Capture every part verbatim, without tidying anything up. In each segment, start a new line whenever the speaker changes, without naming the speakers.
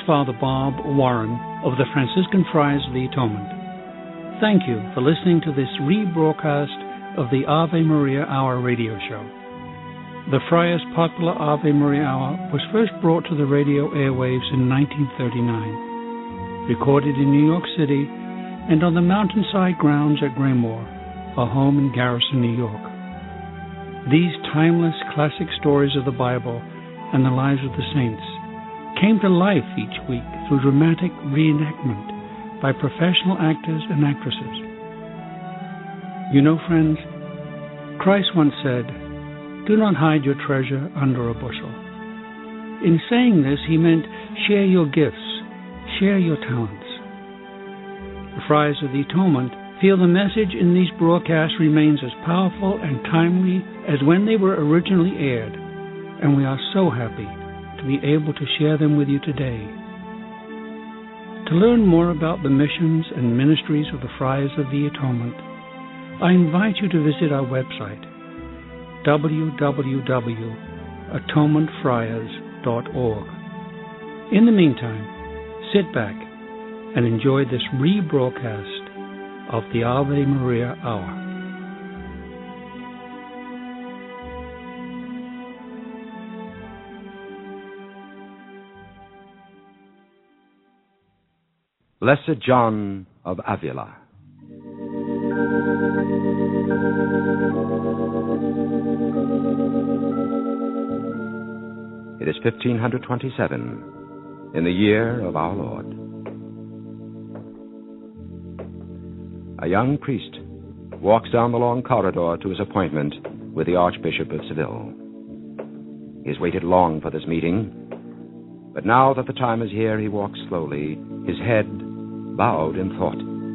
Father Bob Warren of the Franciscan Friars of the Atonement. Thank you for listening to this rebroadcast of the Ave Maria Hour radio show. The Friars' popular Ave Maria Hour was first brought to the radio airwaves in nineteen thirty-nine, recorded in New York City and on the mountainside grounds at Graymoor, a home in Garrison, New York. These timeless classic stories of the Bible and the lives of the saints came to life each week through dramatic reenactment by professional actors and actresses. You know, friends, Christ once said, "Do not hide your treasure under a bushel." In saying this, he meant share your gifts, share your talents. The Friars of the Atonement feel the message in these broadcasts remains as powerful and timely as when they were originally aired, and we are so happy to be able to share them with you today. To learn more about the missions and ministries of the Friars of the Atonement, I invite you to visit our website, w w w dot atonement friars dot org. In the meantime, sit back and enjoy this rebroadcast of the Ave Maria Hour.
Blessed John of Avila. It is fifteen twenty-seven, in the year of our Lord. A young priest walks down the long corridor to his appointment with the Archbishop of Seville. He has waited long for this meeting, but now that the time is here, he walks slowly, his head bowed in thought.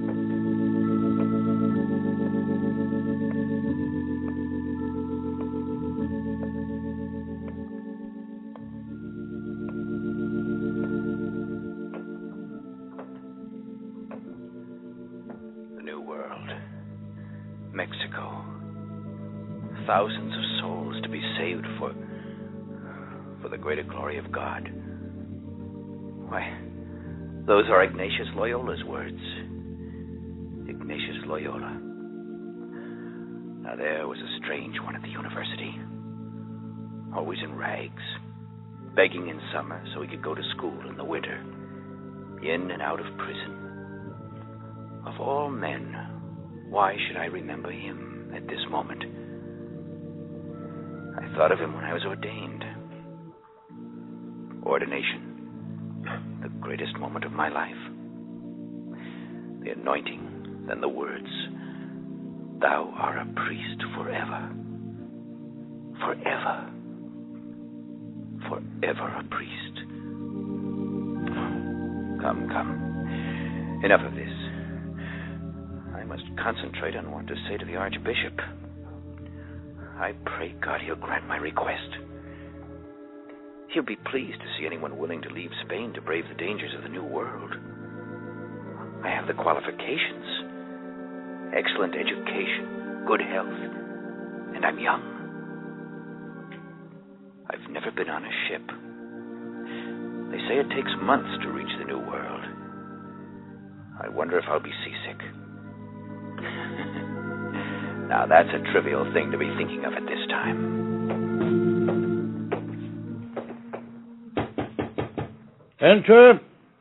The New World. Mexico. Thousands of souls to be saved for for the greater glory of God. Why, those are Ignatius Loyola's words. Ignatius Loyola. Now there was a strange one at the university. Always in rags. Begging in summer so he could go to school in the winter. In and out of prison. Of all men, why should I remember him at this moment? I thought of him when I was ordained. Ordination. The greatest moment of my life. The anointing, then the words, "Thou art a priest forever. Forever. Forever a priest." Come, come. Enough of this. I must concentrate on what to say to the Archbishop. I pray God he'll grant my request. He'll be pleased to see anyone willing to leave Spain to brave the dangers of the New World. I have the qualifications. Excellent education, good health, and I'm young. I've never been on a ship. They say it takes months to reach the New World. I wonder if I'll be seasick. Now that's a trivial thing to be thinking of at this time.
Enter.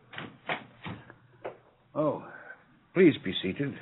Oh, please be seated.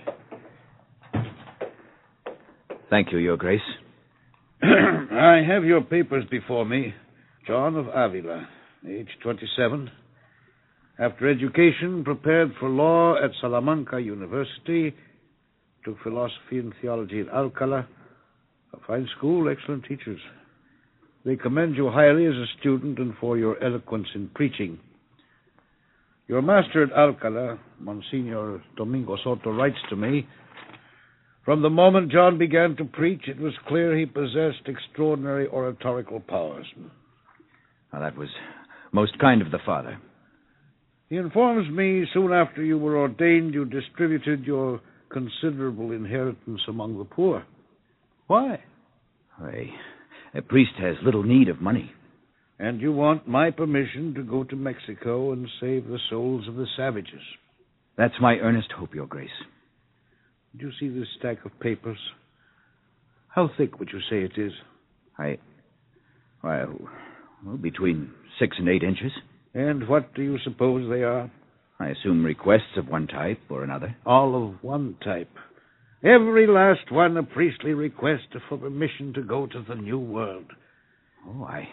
Thank you, Your Grace.
I have your papers before me. John of Avila, age twenty-seven. After education, prepared for law at Salamanca University. Took philosophy and theology at Alcala. A fine school, excellent teachers. They commend you highly as a student and for your eloquence in preaching. Your master at Alcala, Monsignor Domingo Soto, writes to me, from the moment John began to preach, it was clear he possessed extraordinary oratorical powers.
Well, that was most kind of the Father.
He informs me soon after you were ordained, you distributed your considerable inheritance among the poor. Why?
A, a priest has little need of money.
And you want my permission to go to Mexico and save the souls of the savages.
That's my earnest hope, Your Grace.
Do you see this stack of papers? How thick would you say it is?
I... Well, well, between six and eight inches.
And what do you suppose they are?
I assume requests of one type or another.
All of one type. Every last one a priestly request for permission to go to the New World.
Oh, I...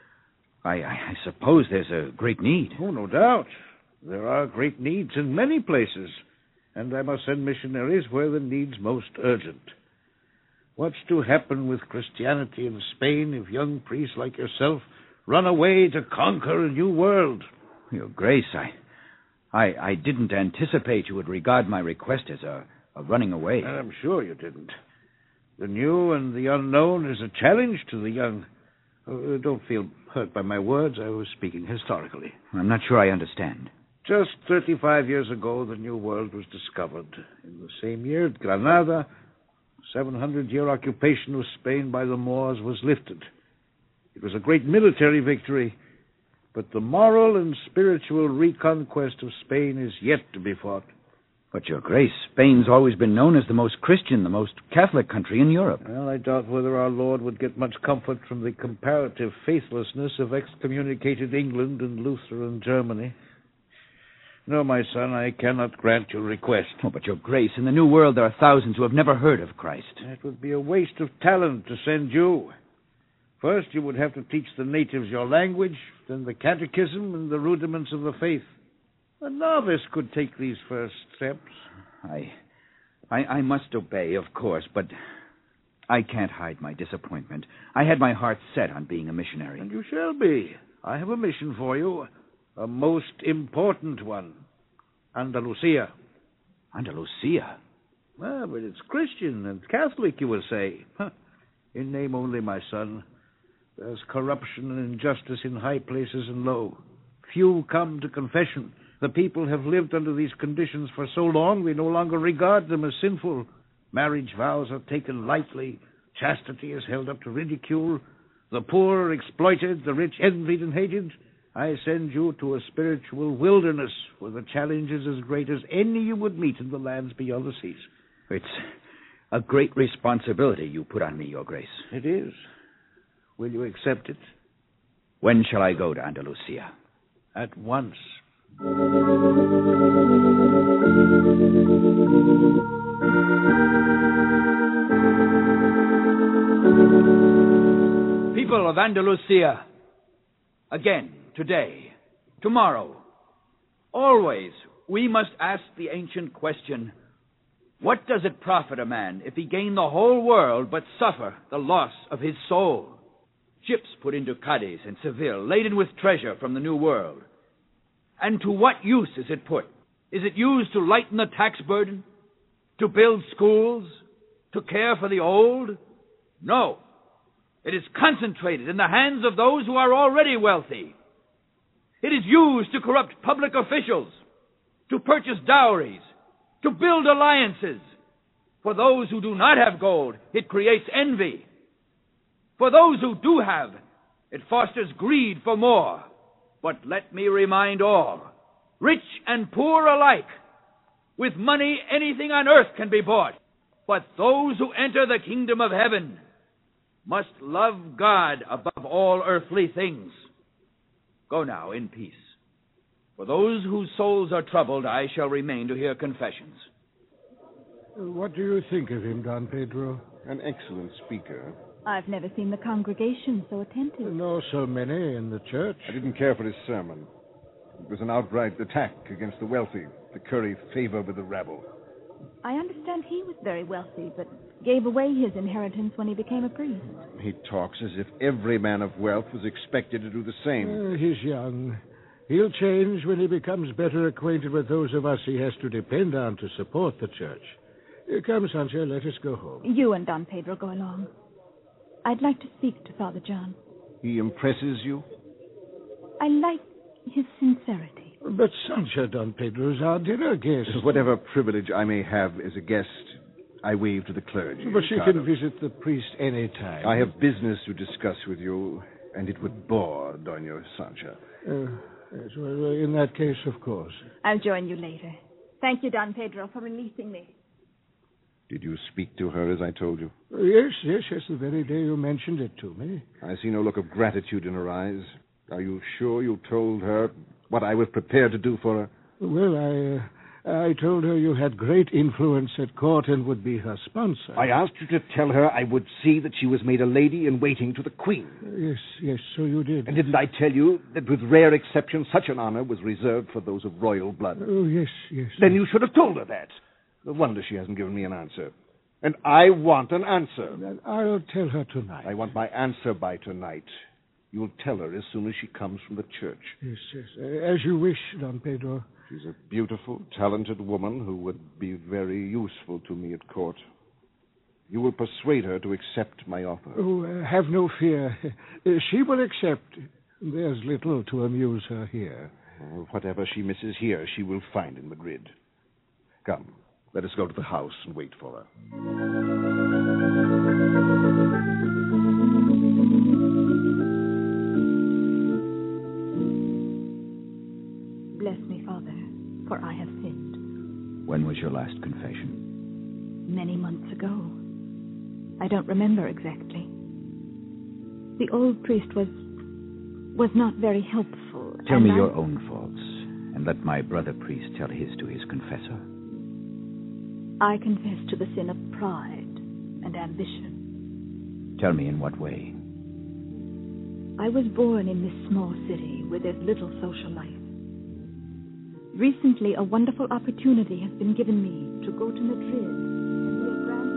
I, I suppose there's a great need.
Oh, no doubt. There are great needs in many places, and I must send missionaries where the need's most urgent. What's to happen with Christianity in Spain if young priests like yourself run away to conquer a new world?
Your Grace, I, I, I didn't anticipate you would regard my request as a, a running away.
I'm sure you didn't. The new and the unknown is a challenge to the young. Uh, don't feel hurt by my words. I was speaking historically.
I'm not sure I understand.
Just thirty-five years ago, the New World was discovered. In the same year, Granada, seven hundred year occupation of Spain by the Moors, was lifted. It was a great military victory, but the moral and spiritual reconquest of Spain is yet to be fought.
But, Your Grace, Spain's always been known as the most Christian, the most Catholic country in Europe.
Well, I doubt whether our Lord would get much comfort from the comparative faithlessness of excommunicated England and Lutheran Germany. No, my son, I cannot grant your request.
Oh, but, Your Grace, in the New World there are thousands who have never heard of Christ.
It would be a waste of talent to send you. First, you would have to teach the natives your language, then the catechism and the rudiments of the faith. A novice could take these first steps.
I, I, I must obey, of course, but I can't hide my disappointment. I had my heart set on being a missionary.
And you shall be. I have a mission for you, a most important one. Andalusia.
Andalusia?
Well, but it's Christian and Catholic, you will say. Huh. In name only, my son. There's corruption and injustice in high places and low. Few come to confession. The people have lived under these conditions for so long, we no longer regard them as sinful. Marriage vows are taken lightly. Chastity is held up to ridicule. The poor are exploited, the rich envied and hated. I send you to a spiritual wilderness where the challenge is as great as any you would meet in the lands beyond the seas.
It's a great responsibility you put on me, Your Grace.
It is. Will you accept it?
When shall I go to Andalusia?
At once.
People of Andalusia, again, today, tomorrow, always, we must ask the ancient question, what does it profit a man if he gain the whole world but suffer the loss of his soul? Ships put into Cadiz and Seville, laden with treasure from the New World. And to what use is it put? Is it used to lighten the tax burden? To build schools? To care for the old? No. It is concentrated in the hands of those who are already wealthy. It is used to corrupt public officials, to purchase dowries, to build alliances. For those who do not have gold, it creates envy. For those who do have, it fosters greed for more. But let me remind all, rich and poor alike, with money anything on earth can be bought. But those who enter the kingdom of heaven must love God above all earthly things. Go now in peace. For those whose souls are troubled, I shall remain to hear confessions.
What do you think of him, Don Pedro?
An excellent speaker.
I've never seen the congregation so attentive.
Nor so many in the church.
I didn't care for his sermon. It was an outright attack against the wealthy to curry favor with the rabble.
I understand he was very wealthy, but gave away his inheritance when he became a priest.
He talks as if every man of wealth was expected to do the same.
Uh, he's young. He'll change when he becomes better acquainted with those of us he has to depend on to support the church. Uh, come, Sancho, let us go home.
You and Don Pedro go along. I'd like to speak to Father John.
He impresses you?
I like his sincerity.
But Sancho, Don Pedro's our dinner guest.
Whatever privilege I may have as a guest, I waive to the clergy.
But she
Ricardo.
can visit the priest any time.
I have business to discuss with you, And it would bore Doña Sancha.
Uh, yes, well, in that case, of course.
I'll join you later. Thank you, Don Pedro, for releasing me.
Did you speak to her as I told you?
Uh, yes, yes, yes, the very day you mentioned it to me.
I see no look of gratitude in her eyes. Are you sure you told her what I was prepared to do for her?
Well, I... Uh... I told her you had great influence at court and would be her sponsor.
I asked you to tell her I would see that she was made a lady in waiting to the Queen.
Yes, yes, so you did.
And didn't I tell you that with rare exception such an honor was reserved for those of royal blood?
Oh, yes, yes.
Then you should have told her that. No wonder she hasn't given me an answer. And I want an answer.
Then I'll tell her tonight.
I want my answer by tonight. You'll tell her as soon as she comes from the church.
Yes, yes. Uh, as you wish, Don Pedro.
She's a beautiful, talented woman who would be very useful to me at court. You will persuade her to accept my offer.
Oh, uh, have no fear. Uh, she will accept. There's little to amuse her here.
Uh, whatever she misses here, she will find in Madrid. Come, let us go to the house and wait for her.
Bless me, Father, for I have sinned.
When was your last confession?
Many months ago. I don't remember exactly. The old priest was was not very helpful.
Tell me
I...
your own faults, and let my brother priest tell his to his confessor.
I confess to the sin of pride and ambition.
Tell me in what way.
I was born in this small city where there's little social life. Recently, a wonderful opportunity has been given me to go to Madrid and be a grand...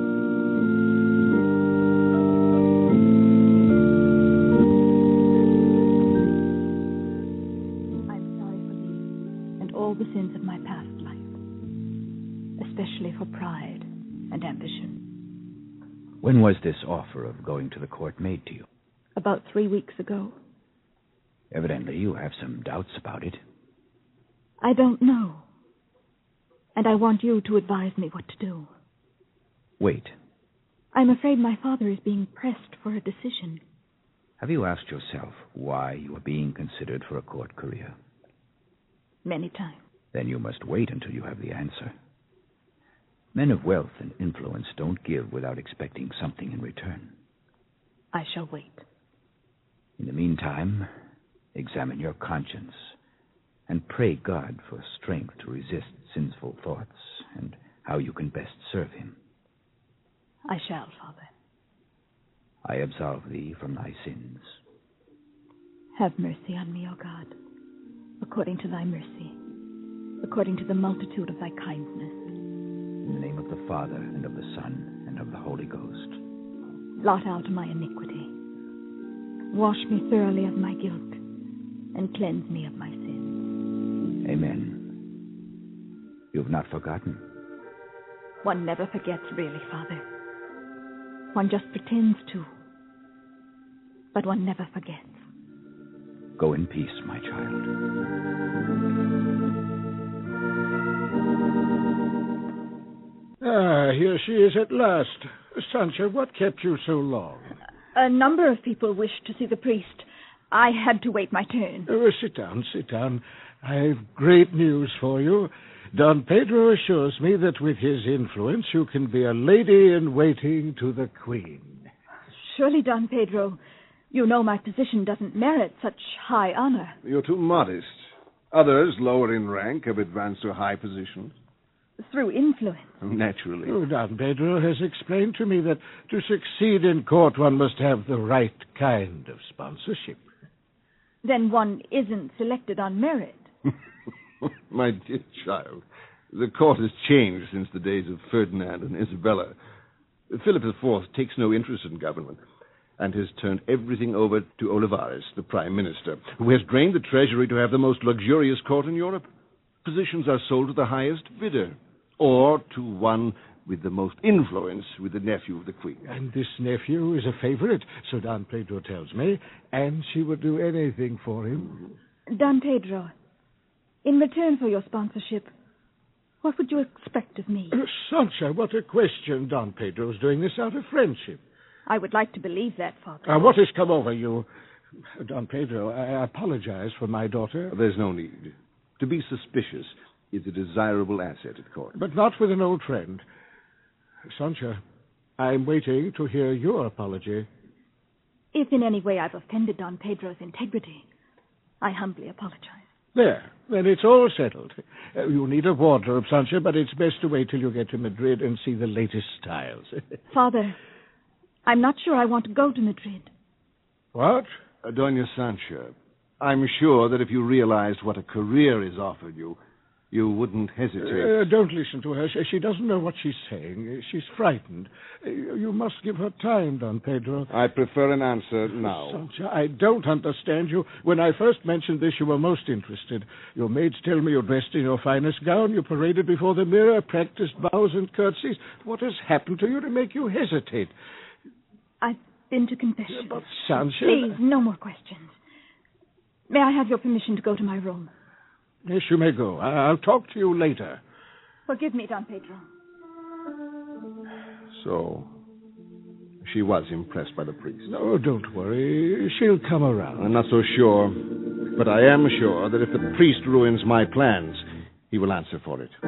I'm sorry for these and all the sins of my past life, especially for pride and ambition.
When was this offer of going to the court made to you?
About three weeks ago.
Evidently, you have some doubts about it.
I don't know. And I want you to advise me what to do.
Wait.
I'm afraid my father is being pressed for a decision.
Have you asked yourself why you are being considered for a court career?
Many times.
Then you must wait until you have the answer. Men of wealth and influence don't give without expecting something in return.
I shall wait.
In the meantime, examine your conscience and pray God for strength to resist sinful thoughts and how you can best serve him.
I shall, Father.
I absolve thee from thy sins.
Have mercy on me, O God, according to thy mercy, according to the multitude of thy kindness.
In the name of the Father, and of the Son, and of the Holy Ghost.
Blot out my iniquity. Wash me thoroughly of my guilt, and cleanse me of my sins.
Amen. You've not forgotten.
One never forgets, really, Father. One just pretends to. But one never forgets.
Go in peace, my child.
Ah, here she is at last. Sancha, what kept you so long?
A number of people wished to see the priest. I had to wait my turn.
Oh, sit down, sit down. I've great news for you. Don Pedro assures me that with his influence you can be a lady in waiting to the Queen.
Surely, Don Pedro, you know my position doesn't merit such high honor.
You're too modest. Others, lower in rank, have advanced to high positions.
Through influence.
Naturally.
Oh, Don Pedro has explained to me that to succeed in court one must have the right kind of sponsorship.
Then one isn't selected on merit.
My dear child, the court has changed since the days of Ferdinand and Isabella. Philip the Fourth takes no interest in government and has turned everything over to Olivares, the prime minister, who has drained the treasury to have the most luxurious court in Europe. Positions are sold to the highest bidder, or to one with the most influence with the nephew of the Queen.
And this nephew is a favorite, so Don Pedro tells me, and she would do anything for him.
Don Pedro, in return for your sponsorship, what would you expect of me?
Uh, Sancha, what a question. Don Pedro's doing this out of friendship.
I would like to believe that, Father.
Uh, what has come over you? Don Pedro, I apologize for my daughter.
There's no need. To be suspicious is a desirable asset at court.
But not with an old friend. Sancha, I'm waiting to hear your apology.
If in any way I've offended Don Pedro's integrity, I humbly apologize.
There, then it's all settled. Uh, you need a wardrobe, Sancha, but it's best to wait till you get to Madrid and see the latest styles.
Father, I'm not sure I want to go to Madrid.
What?
Uh, Doña Sancha, I'm sure that if you realized what a career is offered you, you wouldn't hesitate.
Uh, don't listen to her. She, she doesn't know what she's saying. She's frightened. Uh, you must give her time, Don Pedro.
I prefer an answer now.
Sancha, I don't understand you. When I first mentioned this, you were most interested. Your maids tell me you're dressed in your finest gown. You paraded before the mirror, practiced bows and curtsies. What has happened to you to make you hesitate?
I've been to confession.
But, Sancha...
Please, no more questions. May I have your permission to go to my room?
Yes, you may go. I'll talk to you later.
Forgive me, Don Pedro.
So, she was impressed by the priest.
No, don't worry. She'll come around.
I'm not so sure, but I am sure that if the priest ruins my plans, he will answer for it.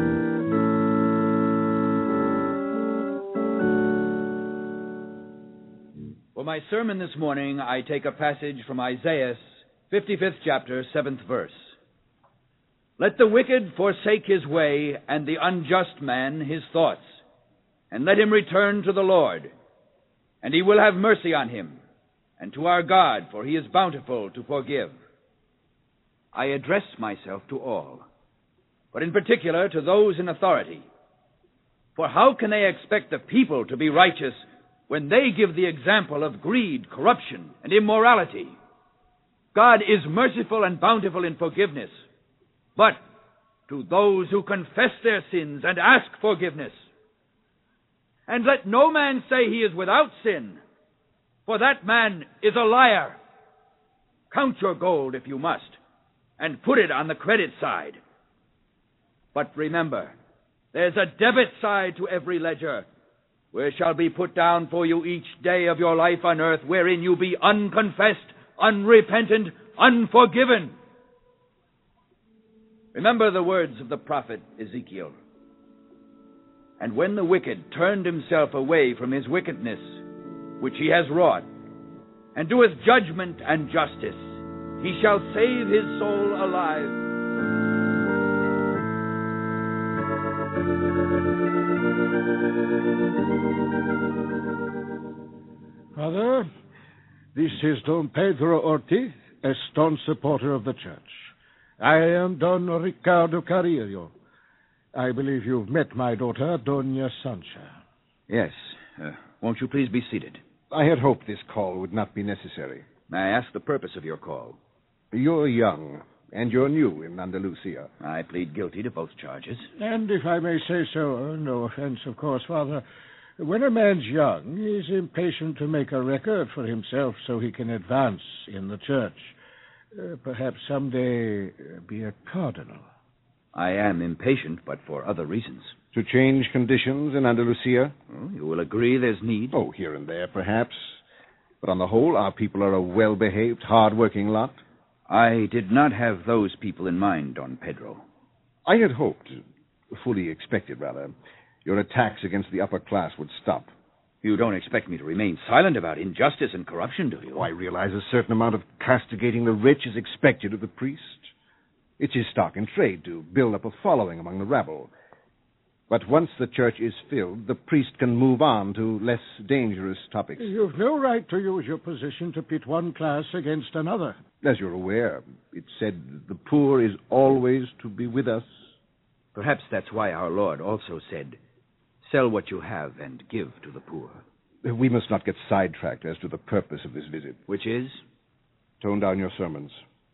For my sermon this morning, I take a passage from Isaiah, fifty-fifth chapter, seventh verse. Let the wicked forsake his way, and the unjust man his thoughts, and let him return to the Lord, and he will have mercy on him, and to our God, for he is bountiful to forgive. I address myself to all, but in particular to those in authority. For how can they expect the people to be righteous when they give the example of greed, corruption, and immorality? God is merciful and bountiful in forgiveness, but to those who confess their sins and ask forgiveness. And let no man say he is without sin, for that man is a liar. Count your gold if you must, and put it on the credit side. But remember, there's a debit side to every ledger, where shall be put down for you each day of your life on earth, wherein you be unconfessed, unrepentant, unforgiven. Remember the words of the prophet Ezekiel. And when the wicked turned himself away from his wickedness, which he has wrought, and doeth judgment and justice, he shall save his soul alive.
Father, this is Don Pedro Ortiz, a staunch supporter of the church. I am Don Ricardo Carrillo. I believe you've met my daughter, Doña Sancha.
Yes. Uh, won't you please be seated?
I had hoped this call would not be necessary.
May I ask the purpose of your call?
You're young, and you're new in Andalusia.
I plead guilty to both charges.
And if I may say so, no offense, of course, Father, when a man's young, he's impatient to make a record for himself so he can advance in the church. Uh, perhaps someday uh, be a cardinal.
I am impatient, but for other reasons.
To change conditions in Andalusia?
Well, you will agree there's need.
Oh, here and there, perhaps. But on the whole, our people are a well-behaved, hard-working lot.
I did not have those people in mind, Don Pedro.
I had hoped, fully expected, rather, your attacks against the upper class would stop.
You don't expect me to remain silent about injustice and corruption, do you?
Oh, I realize a certain amount of castigating the rich is expected of the priest. It's his stock in trade to build up a following among the rabble. But once the church is filled, the priest can move on to less dangerous topics.
You've no right to use your position to pit one class against another.
As you're aware, it's said the poor is always to be with us.
Perhaps that's why our Lord also said, sell what you have and give to the poor.
We must not get sidetracked as to the purpose of this visit.
Which is?
Tone down your sermons.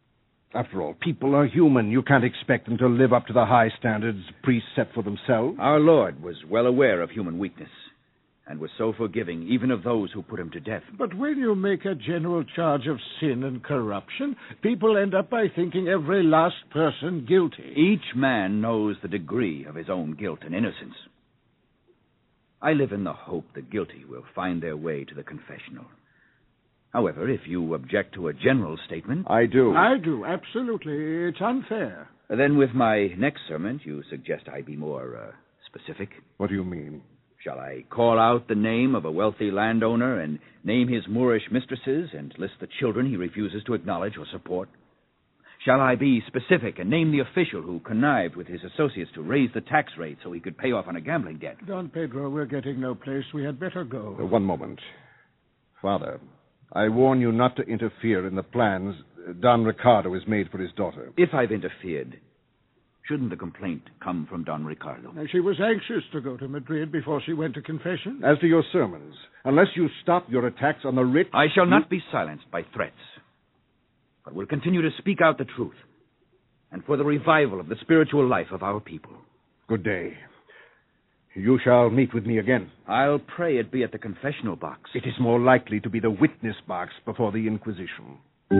After all, people are human. You can't expect them to live up to the high standards priests set for themselves.
Our Lord was well aware of human weakness, and was so forgiving even of those who put him to death.
But when you make a general charge of sin and corruption, people end up by thinking every last person guilty.
Each man knows the degree of his own guilt and innocence. I live in the hope the guilty will find their way to the confessional.
However, if you object to a general statement...
I do.
I do, absolutely. It's unfair.
Then with my next sermon, you suggest I be more uh, specific?
What do you mean?
Shall I call out the name of a wealthy landowner and name his Moorish mistresses and list the children he refuses to acknowledge or support? Shall I be specific and name the official who connived with his associates to raise the tax rate so he could pay off on a gambling debt?
Don Pedro, we're getting no place. We had better go.
Uh, one moment. Father, I warn you not to interfere in the plans Don Ricardo has made for his daughter.
If I've interfered, shouldn't the complaint come from Don Ricardo?
Now, she was anxious to go to Madrid before she went to confession.
As to your sermons, unless you stop your attacks on the rich...
I shall not be silenced by threats, but will continue to speak out the truth, and for the revival of the spiritual life of our people.
Good day. You shall meet with me again.
I'll pray it be at the confessional box.
It is more likely to be the witness box before the Inquisition.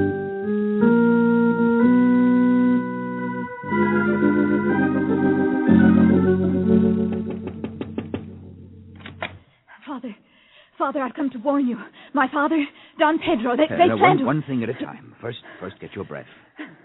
Father, Father, I've come to warn you. My father, Don Pedro, they,
Uh,
they
now,
plan
one,
to...
one thing at a time. First, first, get your breath.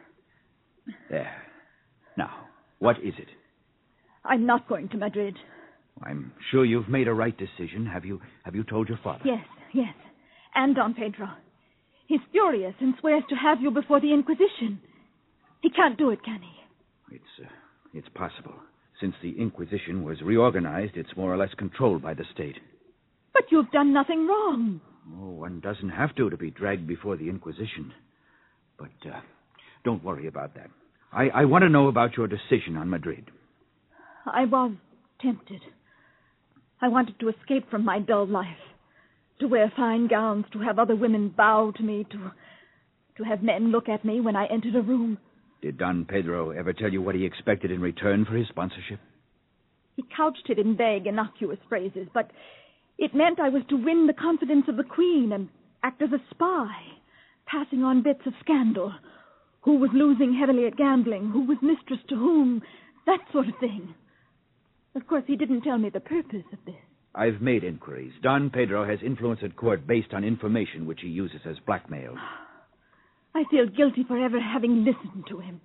There. Now, what is it?
I'm not going to Madrid.
I'm sure you've made a right decision. Have you Have you told your father?
Yes, yes. And Don Pedro. He's furious and swears to have you before the Inquisition. He can't do it, can he?
It's, uh, it's possible. Since the Inquisition was reorganized, it's more or less controlled by the state.
But you've done nothing wrong.
Oh, one doesn't have to to be dragged before the Inquisition. But uh, don't worry about that. I, I want to know about your decision on Madrid.
I was tempted. I wanted to escape from my dull life, to wear fine gowns, to have other women bow to me, to, to have men look at me when I entered a room.
Did Don Pedro ever tell you what he expected in return for his sponsorship?
He couched it in vague, innocuous phrases, but it meant I was to win the confidence of the Queen and act as a spy, passing on bits of scandal. Who was losing heavily at gambling, who was mistress to whom, that sort of thing. Of course, he didn't tell me the purpose of this.
I've made inquiries. Don Pedro has influence at court based on information which he uses as blackmail.
I feel guilty for ever having listened to him.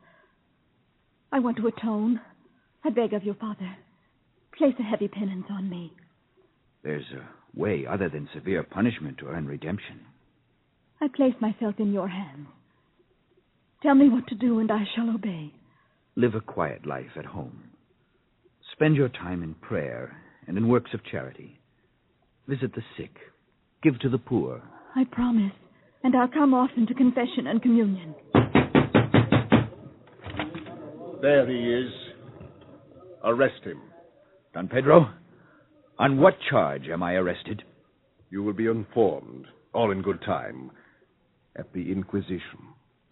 I want to atone. I beg of you, Father, place a heavy penance on me.
There's a way other than severe punishment to earn redemption.
I place myself in your hands. Tell me what to do, and I shall obey.
Live a quiet life at home. Spend your time in prayer and in works of charity. Visit the sick. Give to the poor.
I promise, and I'll come often to confession and communion.
There he is. Arrest him.
Don Pedro, on what charge am I arrested?
You will be informed, all in good time, at the Inquisition.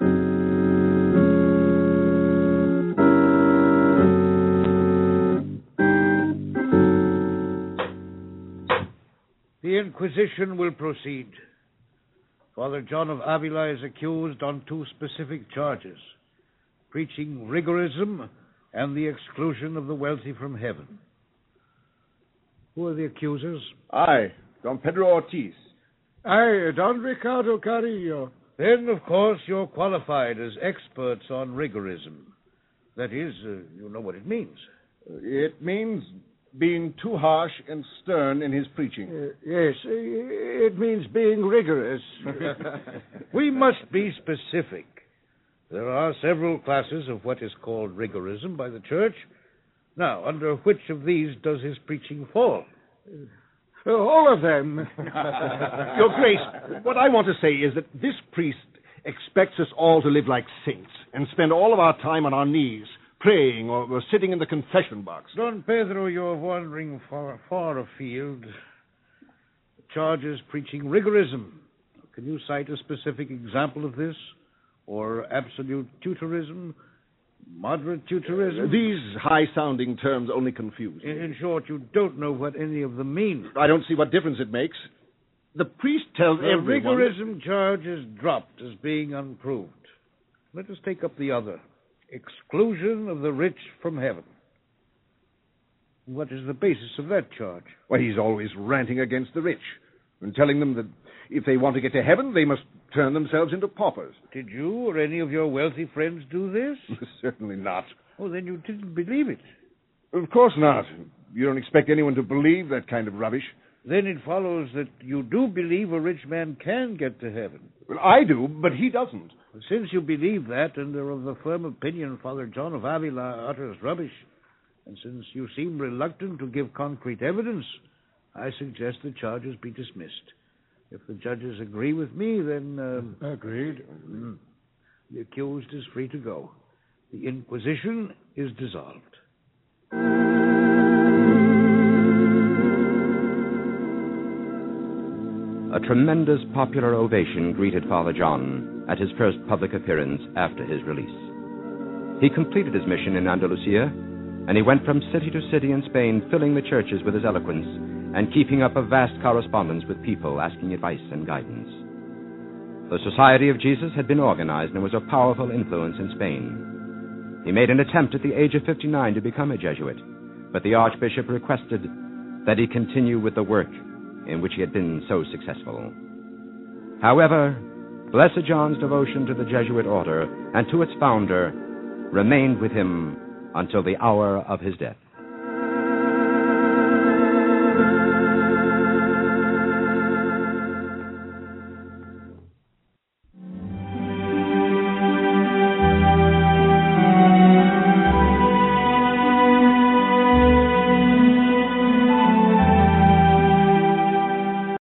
The Inquisition will proceed. Father John of Avila is accused on two specific charges: preaching rigorism and the exclusion of the wealthy from heaven. Who are the accusers?
I, Don Pedro Ortiz.
I, Don Ricardo Carrillo.
Then, of course, you're qualified as experts on rigorism. That is, uh, you know what it means.
It means being too harsh and stern in his preaching.
Uh, yes, uh, it means being rigorous.
We must be specific. There are several classes of what is called rigorism by the Church. Now, under which of these does his preaching fall?
Uh, all of them.
Your Grace, what I want to say is that this priest expects us all to live like saints and spend all of our time on our knees, praying or, or sitting in the confession box.
Don Pedro, you're wandering far, far afield. The charge is preaching rigorism. Can you cite a specific example of this? Or absolute tutorism? Moderate tutorism?
These high-sounding terms only confuse me.
In, in short, you don't know what any of them mean.
I don't see what difference it makes. The priest tells
The
everyone...
rigorism charge is dropped as being unproved. Let us take up the other. Exclusion of the rich from heaven. What is the basis of that charge?
Well, he's always ranting against the rich and telling them that If they want to get to heaven, they must turn themselves into paupers.
Did you or any of your wealthy friends do this?
Certainly not.
Oh, then you didn't believe it.
Of course not. You don't expect anyone to believe that kind of rubbish.
Then it follows that you do believe a rich man can get to heaven.
Well, I do, but he doesn't.
Since you believe that and are of the firm opinion Father John of Avila utters rubbish, and since you seem reluctant to give concrete evidence, I suggest the charges be dismissed. If the judges agree with me, then... Uh,
Agreed.
Mm, the accused is free to go. The Inquisition is dissolved.
A tremendous popular ovation greeted Father John at his first public appearance after his release. He completed his mission in Andalusia, and he went from city to city in Spain, filling the churches with his eloquence and keeping up a vast correspondence with people asking advice and guidance. The Society of Jesus had been organized and was a powerful influence in Spain. He made an attempt at the age of fifty-nine to become a Jesuit, but the Archbishop requested that he continue with the work in which he had been so successful. However, Blessed John's devotion to the Jesuit order and to its founder remained with him until the hour of his death.